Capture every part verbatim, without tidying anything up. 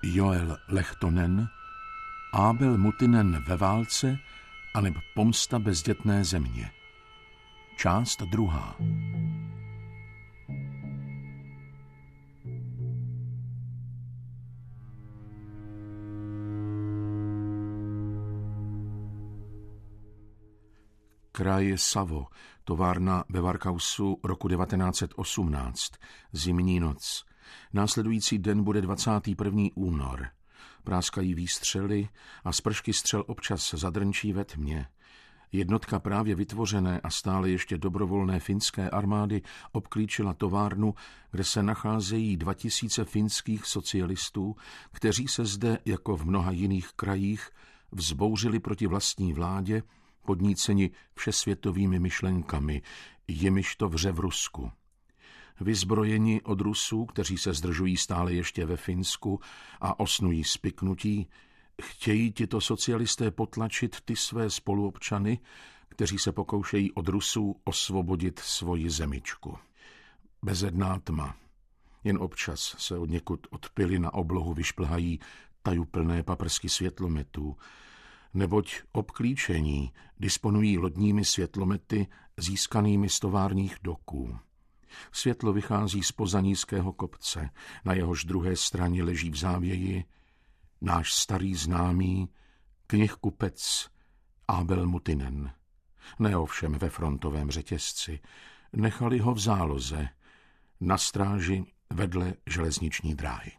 Joel Lehtonen, Abel Muttinen ve válce aneb pomsta bezdětné země. Část druhá. Kraj Savo, továrna ve Varkausu roku devatenáct set osmnáct, zimní noc. Následující den bude dvacátého prvního února. Práskají výstřely a spršky střel občas zadrnčí ve tmě. Jednotka právě vytvořené a stále ještě dobrovolné finské armády obklíčila továrnu, kde se nacházejí dva tisíce finských socialistů, kteří se zde, jako v mnoha jiných krajích, vzbouřili proti vlastní vládě, podníceni všesvětovými myšlenkami, jimiž to vře v Rusku. Vyzbrojeni od Rusů, kteří se zdržují stále ještě ve Finsku a osnují spiknutí, chtějí tito socialisté potlačit ty své spoluobčany, kteří se pokoušejí od Rusů osvobodit svoji zemičku. Bezedná tma. Jen občas se od někud od pily na oblohu vyšplhají tajuplné paprsky světlometů, neboť obklíčení disponují lodními světlomety získanými z továrních doků. Světlo vychází zpoza nízkého kopce, na jehož druhé straně leží v závěji náš starý známý knihkupec Abel Muttinen. Ne ovšem ve frontovém řetězci, nechali ho v záloze, na stráži vedle železniční dráhy.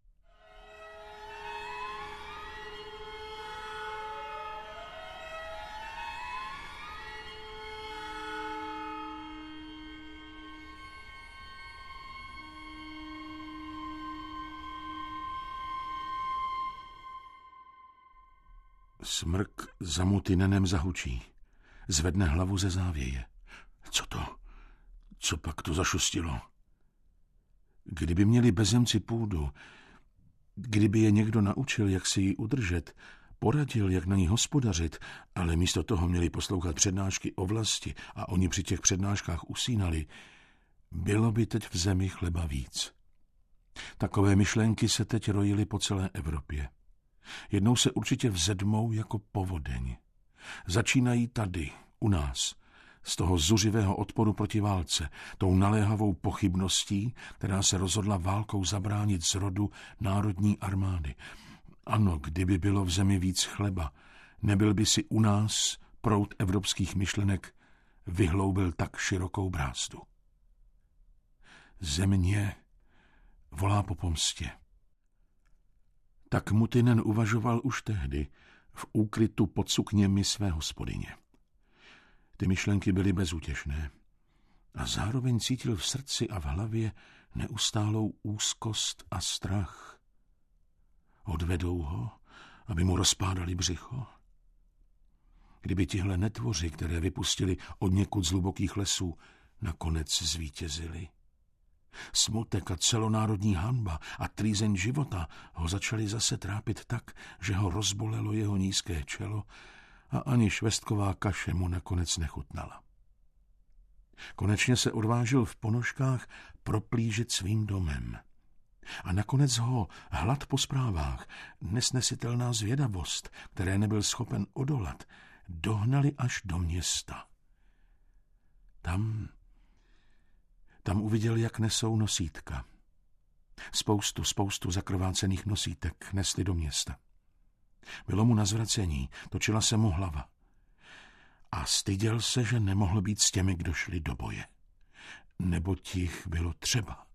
Smrk za Muttinenem zahučí. Zvedne hlavu ze závěje. Co to? Co pak to zašustilo? Kdyby měli bezemci půdu, kdyby je někdo naučil, jak si ji udržet, poradil, jak na ní hospodařit, ale místo toho měli poslouchat přednášky o vlasti a oni při těch přednáškách usínali, bylo by teď v zemi chleba víc. Takové myšlenky se teď rojily po celé Evropě. Jednou se určitě vzedmou jako povodeň. Začínají tady, u nás, z toho zuřivého odporu proti válce, tou naléhavou pochybností, která se rozhodla válkou zabránit zrodu národní armády. Ano, kdyby bylo v zemi víc chleba, nebyl by si u nás proud evropských myšlenek vyhloubil tak širokou brázdu. Země volá po pomstě. Tak Muttinen uvažoval už tehdy, v úkrytu pod sukněmi své hospodyně. Ty myšlenky byly bezútěšné a zároveň cítil v srdci a v hlavě neustálou úzkost a strach. Odvedou ho, aby mu rozpádali břicho. Kdyby tihle netvoři, které vypustili od někud z hlubokých lesů, nakonec zvítězili. Smutek a celonárodní hanba a trýzeň života ho začaly zase trápit tak, že ho rozbolelo jeho nízké čelo a ani švestková kaše mu nakonec nechutnala. Konečně se odvážil v ponožkách proplížit svým domem. A nakonec ho hlad po zprávách, nesnesitelná zvědavost, které nebyl schopen odolat, dohnali až do města. Tam... Tam uviděl, jak nesou nosítka. Spoustu, spoustu zakrvácených nosítek nesli do města. Bylo mu na zvracení, točila se mu hlava. A styděl se, že nemohl být s těmi, kdo šli do boje. Neboť jich bylo třeba.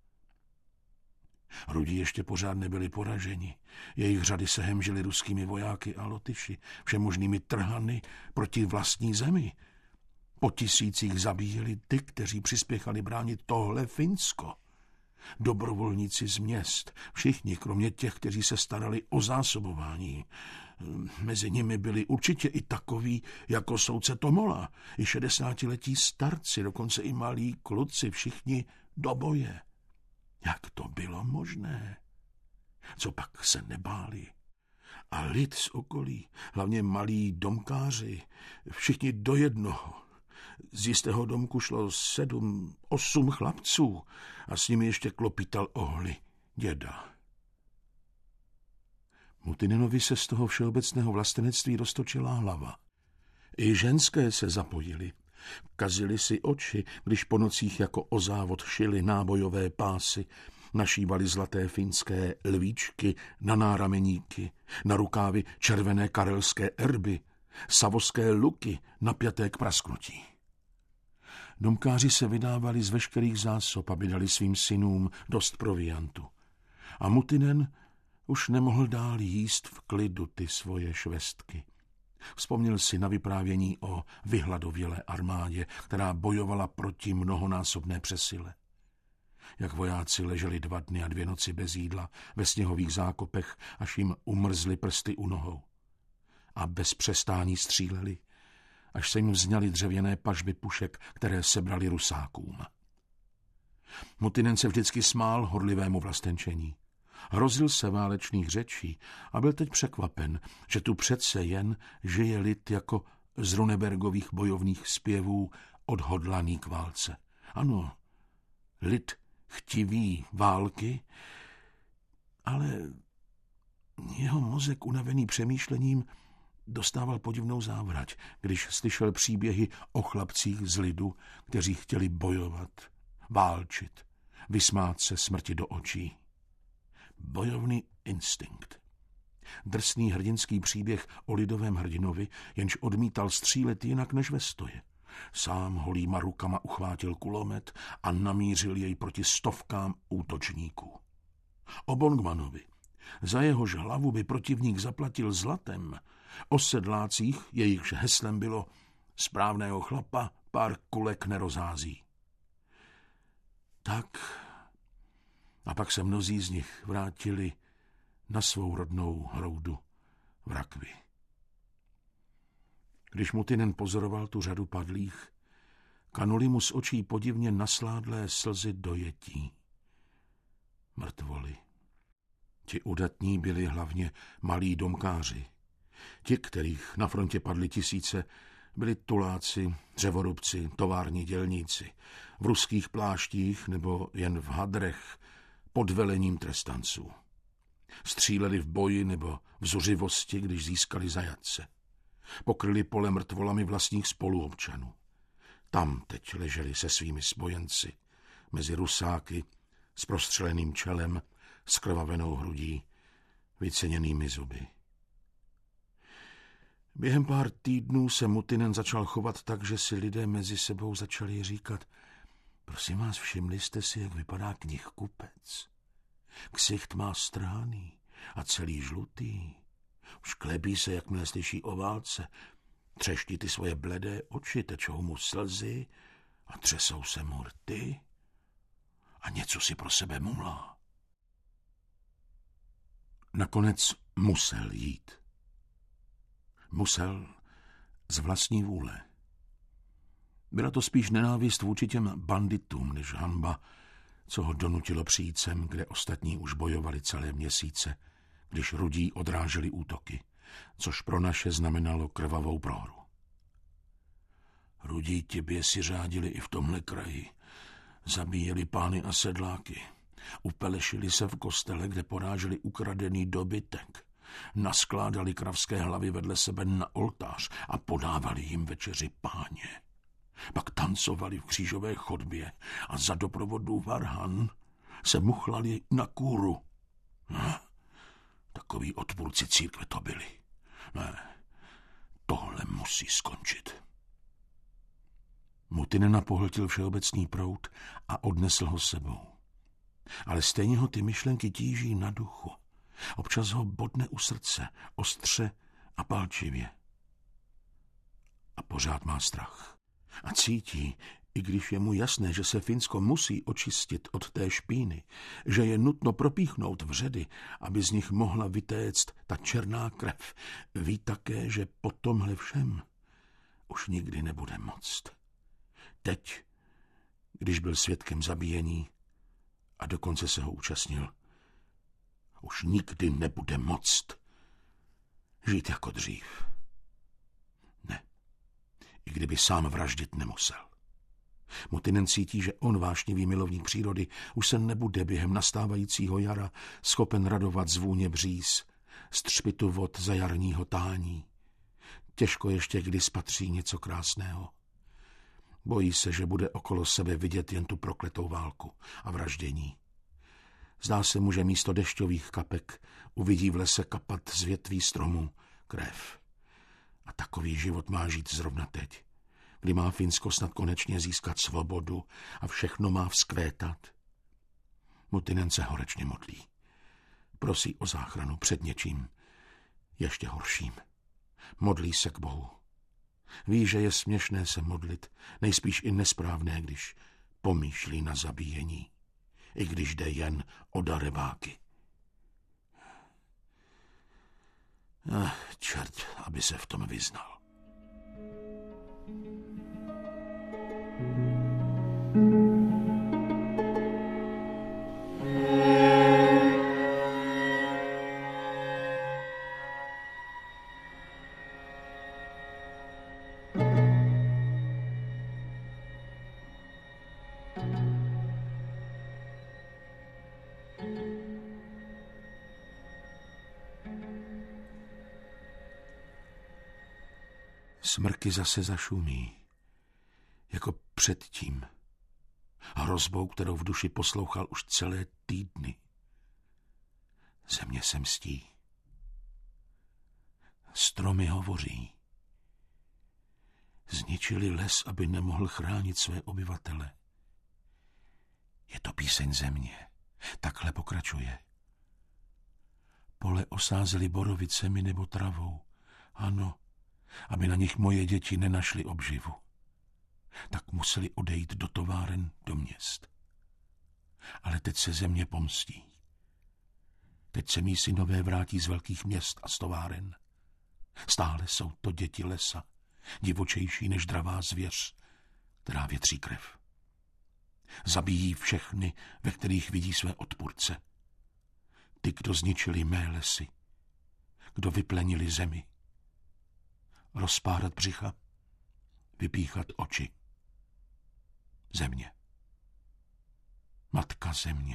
Rudí ještě pořád nebyli poraženi. Jejich řady se hemžily ruskými vojáky a Lotyši, všemožnými trhany proti vlastní zemi. Po tisících zabíjeli ty, kteří přispěchali bránit tohle Finsko. Dobrovolníci z měst, všichni, kromě těch, kteří se starali o zásobování. Mezi nimi byli určitě i takoví, jako soudce Tomola, i šedesátiletí starci, dokonce i malí kluci, všichni do boje. Jak to bylo možné? Co pak se nebáli? A lid z okolí, hlavně malí domkáři, všichni do jednoho. Z jistého domku šlo sedm, osm chlapců a s nimi ještě klopital ohly děda. Mutinenovi se z toho všeobecného vlastenectví roztočila hlava. I ženské se zapojily. Kazili si oči, když po nocích jako o závod šili nábojové pásy, našívali zlaté finské lvíčky na nárameníky, na rukávy červené karelské erby, savoské luky napjaté k prasknutí. Domkáři se vydávali z veškerých zásob, aby dali svým synům dost proviantu. A Mutinen už nemohl dál jíst v klidu ty svoje švestky. Vzpomněl si na vyprávění o vyhladovělé armádě, která bojovala proti mnohonásobné přesile. Jak vojáci leželi dva dny a dvě noci bez jídla ve sněhových zákopech, až jim umrzly prsty u nohou. A bez přestání stříleli, až se jim vzňaly dřevěné pažby pušek, které sebrali Rusákům. Mutinen se vždycky smál horlivému vlastenčení. Hrozil se válečných řečí a byl teď překvapen, že tu přece jen žije lid jako z Runebergových bojovných zpěvů odhodlaný k válce. Ano, lid chtivý války, ale jeho mozek unavený přemýšlením dostával podivnou závrať, když slyšel příběhy o chlapcích z lidu, kteří chtěli bojovat, válčit, vysmát se smrti do očí. Bojovný instinkt. Drsný hrdinský příběh o lidovém hrdinovi, jenž odmítal střílet jinak než ve stoje. Sám holýma rukama uchvátil kulomet a namířil jej proti stovkám útočníků. O Bongmanovi, za jehož hlavu by protivník zaplatil zlatem, o sedlácích, jejichž heslem bylo správného chlapa pár kulek nerozhází. Tak a pak se mnozí z nich vrátili na svou rodnou hroudu v rakvi. Když Mutinen pozoroval tu řadu padlých, kanuly mu z očí podivně nasládlé slzy dojetí. Mrtvoly. Ti udatní byli hlavně malí domkáři. Ti, kterých na frontě padly tisíce, byli tuláci, dřevorubci, tovární dělníci, v ruských pláštích nebo jen v hadrech pod velením trestanců. Stříleli v boji nebo v zuřivosti, když získali zajatce. Pokryli pole mrtvolami vlastních spoluobčanů. Tam teď leželi se svými spojenci, mezi Rusáky, s prostřeleným čelem, s krvavenou hrudí, vyceněnými zuby. Během pár týdnů se Mutinen začal chovat tak, že si lidé mezi sebou začali říkat: prosím vás, všimli jste si, jak vypadá knihkupec? Ksicht má strhaný a celý žlutý. Už klebí se, jakmile slyší o válce. Třeští ty svoje bledé oči, tečou mu slzy a třesou se mu rty a něco si pro sebe mumlá. Nakonec musel jít. Musel z vlastní vůle. Byla to spíš nenávist vůči těm banditům, než hanba, co ho donutilo přijít sem, kde ostatní už bojovali celé měsíce, když rudí odráželi útoky, což pro naše znamenalo krvavou prohru. Rudí tibě si řádili i v tomhle kraji. Zabíjeli pány a sedláky. Upelešili se v kostele, kde poráželi ukradený dobytek. Naskládali kravské hlavy vedle sebe na oltář a podávali jim večeři páně. Pak tancovali v křížové chodbě a za doprovodu varhan se muchlali na kůru. Ne, takoví odpůrci církve to byli. Ne, tohle musí skončit. Mutinena pohltil všeobecný proud a odnesl ho sebou. Ale stejně ho ty myšlenky tíží na duchu. Občas ho bodne u srdce, ostře a palčivě. A pořád má strach. A cítí, i když je mu jasné, že se Finsko musí očistit od té špíny, že je nutno propíchnout vředy, aby z nich mohla vytéct ta černá krev, ví také, že po tomhle všem už nikdy nebude moct. Teď, když byl svědkem zabíjení a dokonce se ho účastnil, už nikdy nebude moct žít jako dřív. Ne, i kdyby sám vraždit nemusel. Mutinen cítí, že on, vášnivý milovník přírody, už se nebude během nastávajícího jara schopen radovat z vůně bříz střpitu vod za jarního tání. Těžko ještě kdy spatří něco krásného. Bojí se, že bude okolo sebe vidět jen tu prokletou válku a vraždění. Zdá se mu, že místo dešťových kapek uvidí v lese kapat z větví stromů krev. A takový život má žít zrovna teď, kdy má Finsko snad konečně získat svobodu a všechno má vzkvétat. Muttinen se horečně modlí. Prosí o záchranu před něčím ještě horším. Modlí se k Bohu. Ví, že je směšné se modlit, nejspíš i nesprávné, když pomýšlí na zabíjení, i když jde jen o darebáky. Ach, čert, aby se v tom vyznal. Smrky zase zašumí, jako předtím, hrozbou, kterou v duši poslouchal už celé týdny. Země se mstí. Stromy hovoří. Zničili les, aby nemohl chránit své obyvatele. Je to píseň země. Takhle pokračuje. Pole osázeli borovicemi nebo travou. Ano, aby na nich moje děti nenašly obživu. Tak museli odejít do továren, do měst. Ale teď se země pomstí. Teď se mí synové vrátí z velkých měst a z továren. Stále jsou to děti lesa, divočejší než dravá zvěř, která větří krev. Zabíjí všechny, ve kterých vidí své odpůrce. Ty, kdo zničili mé lesy, kdo vyplenili zemi. Rozpárat břicha, vypíchat oči. Země. Matka země.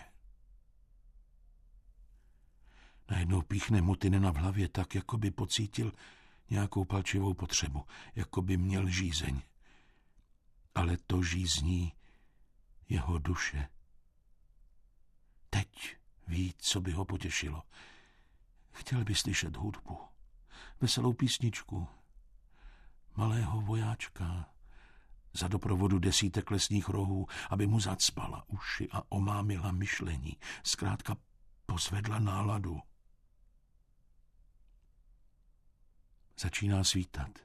Najednou píchne Muttinena v hlavě tak, jako by pocítil nějakou palčivou potřebu, jako by měl žízeň. Ale to žízní jeho duše. Teď ví, co by ho potěšilo. Chtěl by slyšet hudbu, veselou písničku, malého vojáčka, za doprovodu desítek lesních rohů, aby mu zacpala uši a omámila myšlení, zkrátka pozvedla náladu. Začíná svítat.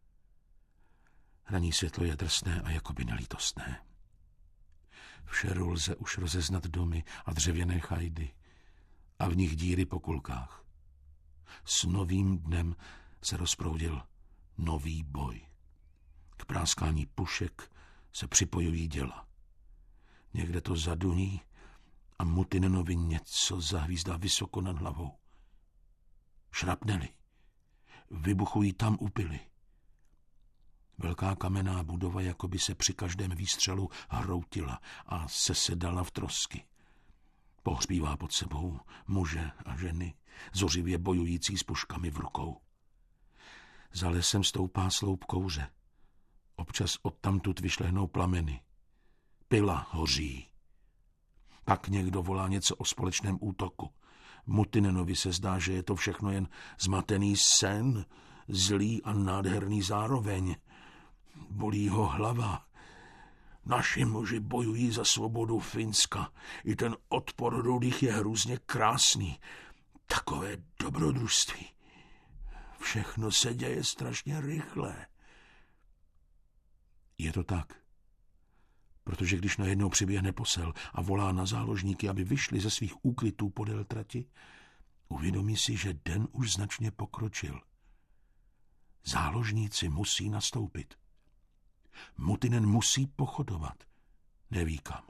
Ranní světlo je drsné a jakoby nelítostné. V šeru lze už rozeznat domy a dřevěné chajdy a v nich díry po kulkách. S novým dnem se rozproudil nový boj. K práskání pušek se připojují děla. Někde to zaduní a Muttinenovi něco zahvízdá vysoko nad hlavou. Šrapnely. Vybuchují tam úpily. Velká kamenná budova jakoby se při každém výstřelu hroutila a sesedala v trosky. Pohřbívá pod sebou muže a ženy, zořivě bojující s puškami v rukou. Za lesem stoupá sloup kouře. Občas odtamtud vyšlehnou plameny. Pila hoří. Pak někdo volá něco o společném útoku. Muttinenovi se zdá, že je to všechno jen zmatený sen, zlý a nádherný zároveň. Bolí ho hlava. Naši muži bojují za svobodu Finska. I ten odpor rudých je hrůzně krásný. Takové dobrodružství. Všechno se děje strašně rychle. Je to tak. Protože když najednou přiběhne posel a volá na záložníky, aby vyšli ze svých úkrytů podél trati, uvědomí si, že den už značně pokročil. Záložníci musí nastoupit. Muttinen musí pochodovat. Neví kam.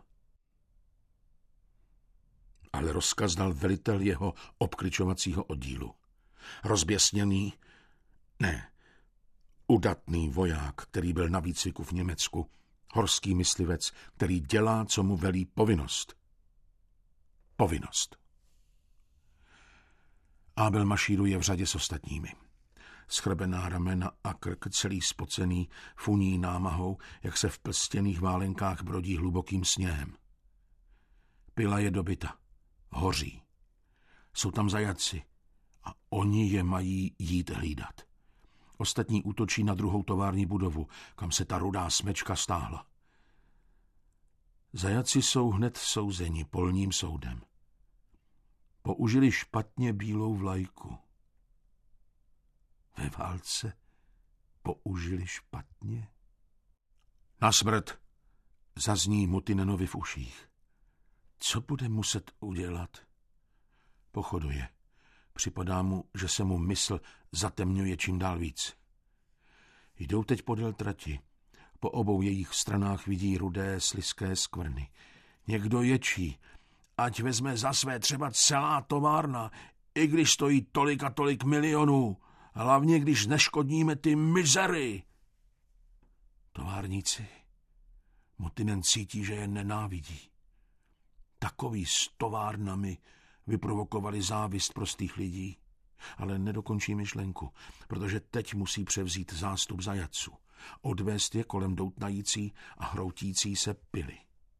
Ale rozkaz dal velitel jeho obkličovacího oddílu. Rozběsněný, ne, udatný voják, který byl na výcviku v Německu, horský myslivec, který dělá, co mu velí povinnost. Povinnost. Abel mašíruje v řadě s ostatními. Schrbená ramena a krk celý spocený funí námahou, jak se v plstěných válenkách brodí hlubokým sněhem. Pila je dobyta. Hoří. Jsou tam zajatci a oni je mají jít hlídat. Ostatní útočí na druhou tovární budovu, kam se ta rudá smečka stáhla. Zajatci jsou hned souzeni polním soudem. Použili špatně bílou vlajku. Ve válce použili špatně. Na smrt zazní Mutinenovi v uších. Co bude muset udělat? Pochoduje. Připadá mu, že se mu mysl zatemňuje čím dál víc. Jdou teď podél trati. Po obou jejich stranách vidí rudé, slizké skvrny. Někdo ječí. Ať vezme za své třeba celá továrna, i když stojí tolik a tolik milionů. Hlavně, když neškodníme ty mizery. Továrníci. Mutinen cítí, že je nenávidí. Takový s továrnami vyprovokovali závist prostých lidí. Ale nedokončí myšlenku, protože teď musí převzít zástup zajatců. Odvést je kolem doutnající a hroutící se pily.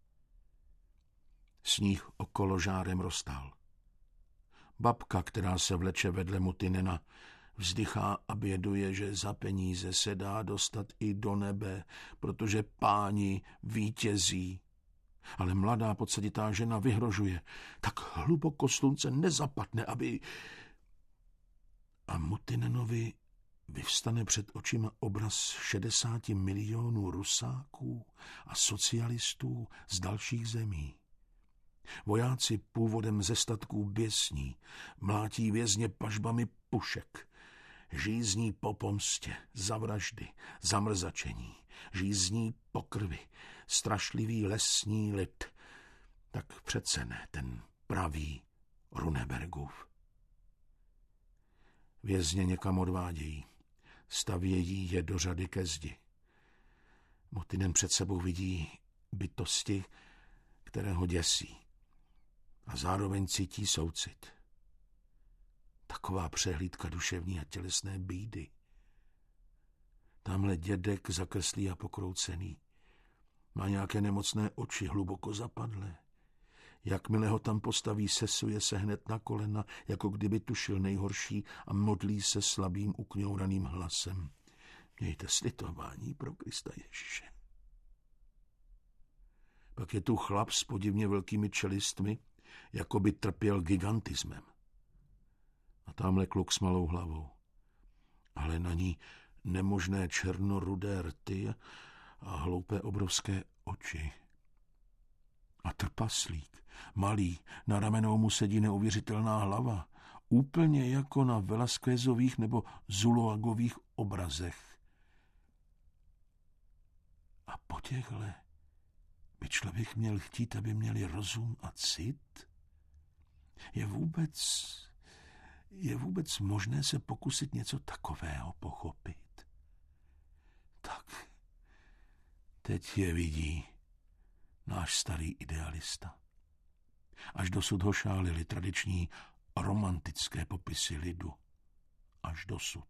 Sníh okolo žárem roztál. Babka, která se vleče vedle Mutinena, vzdychá a běduje, že za peníze se dá dostat i do nebe, protože páni vítězí. Ale mladá podseditá žena vyhrožuje. Tak hluboko slunce nezapadne, aby... A Mutinenovi vyvstane před očima obraz šedesáti milionů Rusáků a socialistů z dalších zemí. Vojáci původem ze statků běsní, mlátí vězně pažbami pušek, žízní po pomstě, za vraždy, zamrzačení, žízní po krvi, strašlivý lesní lid. Tak přece ne ten pravý Runebergův. Vězně někam odvádějí, stavějí je do řady ke zdi. Mutinen před sebou vidí bytosti, které ho děsí. A zároveň cítí soucit. Taková přehlídka duševní a tělesné bídy. Tamhle dědek zakrslý a pokroucený. Má nějaké nemocné oči, hluboko zapadlé. Jakmile ho tam postaví, sesuje se hned na kolena, jako kdyby tušil nejhorší a modlí se slabým ukňouraným hlasem. Mějte slitování pro Krista Ježíše. Pak je tu chlap s podivně velkými čelistmi, jako by trpěl gigantismem. A tamhle kluk s malou hlavou. Ale na ní nemožné černorudé rty a hloupé obrovské oči. A trpaslík, malý, na ramenou mu sedí neuvěřitelná hlava, úplně jako na Velasquezových nebo Zuluagových obrazech. A po těchhle by člověk měl chtít, aby měli rozum a cit? Je vůbec, je vůbec možné se pokusit něco takového pochopit? Tak, teď je vidí náš starý idealista. Až dosud ho šálili tradiční romantické popisy lidu. Až dosud.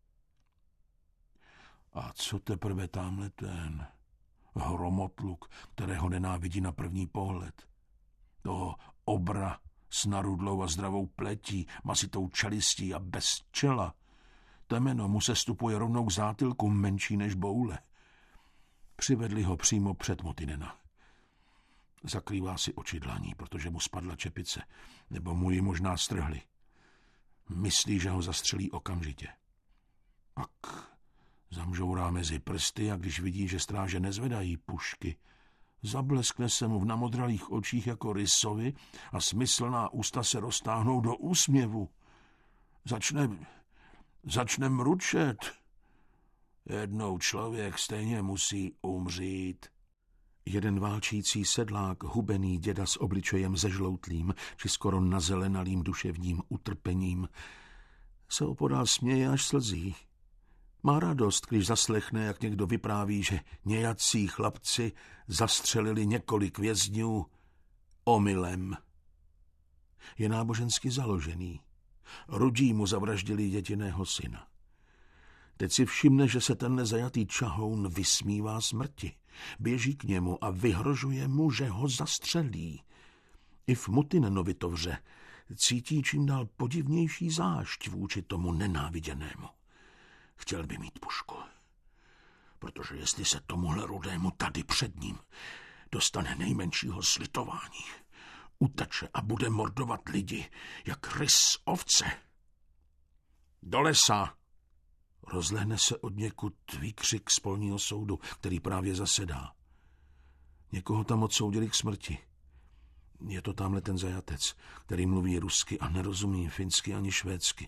A co teprve tamhle ten hromotluk, kterého nenávidí na první pohled? Toho obra s narudlou a zdravou pletí, masitou čelistí a bez čela. Temeno mu se stupuje rovnou k zátylku, menší než boule. Přivedli ho přímo před Mutinena. Zakrývá si oči dlaní, protože mu spadla čepice, nebo mu ji možná strhli. Myslí, že ho zastřelí okamžitě. Pak zamžourá mezi prsty a když vidí, že stráže nezvedají pušky, zableskne se mu v namodralých očích jako rysovi a smyslná ústa se roztáhnou do úsměvu. Začne, začne mručet. Jednou člověk stejně musí umřít. Jeden válčící sedlák, hubený děda s obličejem zežloutlým, či skoro nazelenalým duševním utrpením, se opodál směje až slzí. Má radost, když zaslechne, jak někdo vypráví, že nějací chlapci zastřelili několik vězňů omylem. Je nábožensky založený. Rudí mu zavraždili jediného syna. Teď si všimne, že se ten nezajatý čahoun vysmívá smrti. Běží k němu a vyhrožuje mu, že ho zastřelí. I v Mutinenovi to vře. Cítí čím dál podivnější zášť vůči tomu nenáviděnému. Chtěl by mít pušku. Protože jestli se tomuhle rudému tady před ním dostane nejmenšího slitování, uteče a bude mordovat lidi, jak rys ovce. Do lesa! Rozlehne se od někud výkřik z polního soudu, který právě zasedá. Někoho tam odsoudili k smrti. Je to tamhle ten zajatec, který mluví rusky a nerozumí finsky ani švédsky.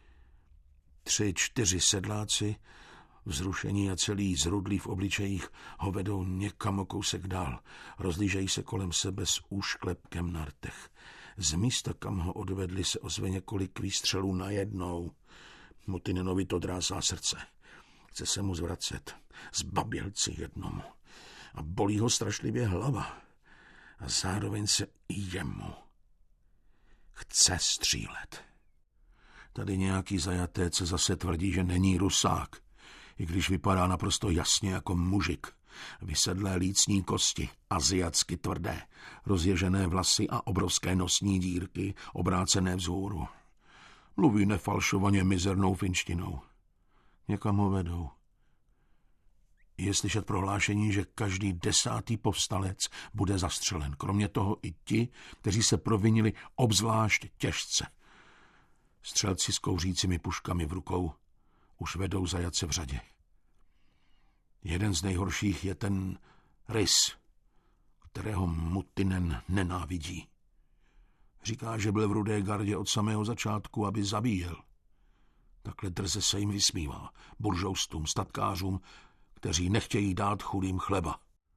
Tři, čtyři sedláci, vzrušení a celý zrudlí v obličejích, ho vedou někam o kousek dál. Rozlížejí se kolem sebe s úšklepkem na rtech. Z místa, kam ho odvedli, se ozve několik výstřelů najednou. Mutinenovi to drásá srdce. Chce se mu zvracet. Zbabělci jednomu. A bolí ho strašlivě hlava. A zároveň se i jemu chce střílet. Tady nějaký zajatec zase tvrdí, že není Rusák, i když vypadá naprosto jasně jako mužik. Vysedlé lícní kosti, aziatsky tvrdé, rozježené vlasy a obrovské nosní dírky, obrácené vzhůru. Mluví nefalšovaně mizernou finštinou. Někam ho vedou. Je slyšet prohlášení, že každý desátý povstalec bude zastřelen. Kromě toho i ti, kteří se provinili obzvlášť těžce. Střelci s kouřícími puškami v rukou už vedou zajatce v řadě. Jeden z nejhorších je ten rys, kterého Mutinen nenávidí. Říká, že byl v Rudé gardě od samého začátku, aby zabíjel. Takhle drze se jim vysmívá, buržoustům, statkářům, kteří nechtějí dát chudým chleba.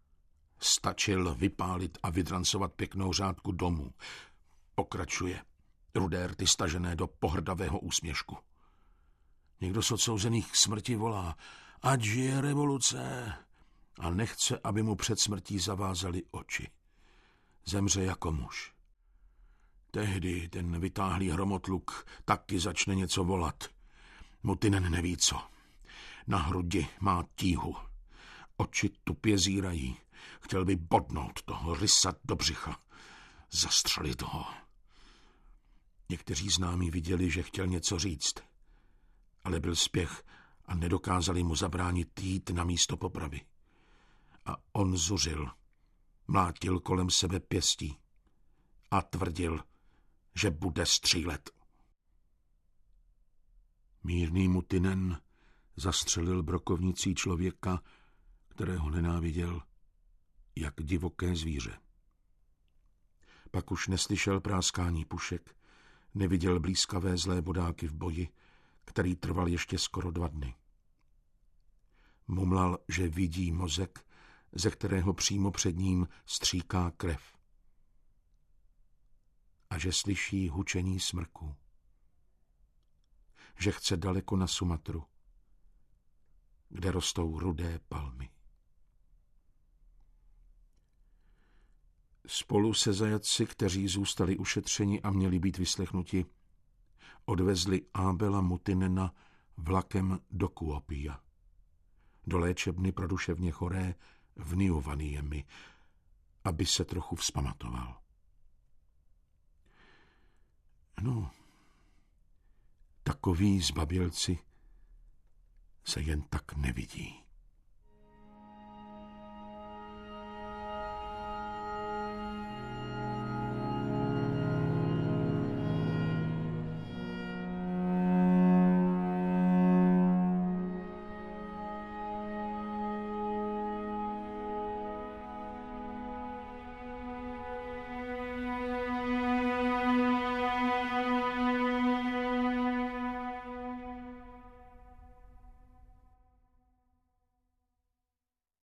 Stačil vypálit a vydrancovat pěknou řádku domů. Pokračuje, rudé rty stažené do pohrdavého úsměšku. Někdo z odsouzených k smrti volá, ať žije revoluce, a nechce, aby mu před smrtí zavázali oči. Zemře jako muž. Tehdy ten vytáhlý hromotluk taky začne něco volat. Mutinen neví co. Na hrudi má tíhu. Oči tupě zírají. Chtěl by bodnout toho rysa do břicha. Zastřelit ho. Někteří známí viděli, že chtěl něco říct. Ale byl spěch a nedokázali mu zabránit jít na místo popravy. A on zuřil. Mlátil kolem sebe pěstí. A tvrdil, že bude střílet. Mírný Mutinen zastřelil brokovnicí člověka, kterého nenáviděl, jak divoké zvíře. Pak už neslyšel práskání pušek, neviděl blýskavé zlé bodáky v boji, který trval ještě skoro dva dny. Mumlal, že vidí mozek, ze kterého přímo před ním stříká krev. A že slyší hučení smrků. Že chce daleko na Sumatru, kde rostou rudé palmy. Spolu se zajatci, kteří zůstali ušetřeni a měli být vyslechnuti, odvezli Abela Mutinena vlakem do Kuopia, do léčebny pro duševně choré v Niovaniemi, aby se trochu vzpamatoval. No, takoví zbabělci se jen tak nevidí.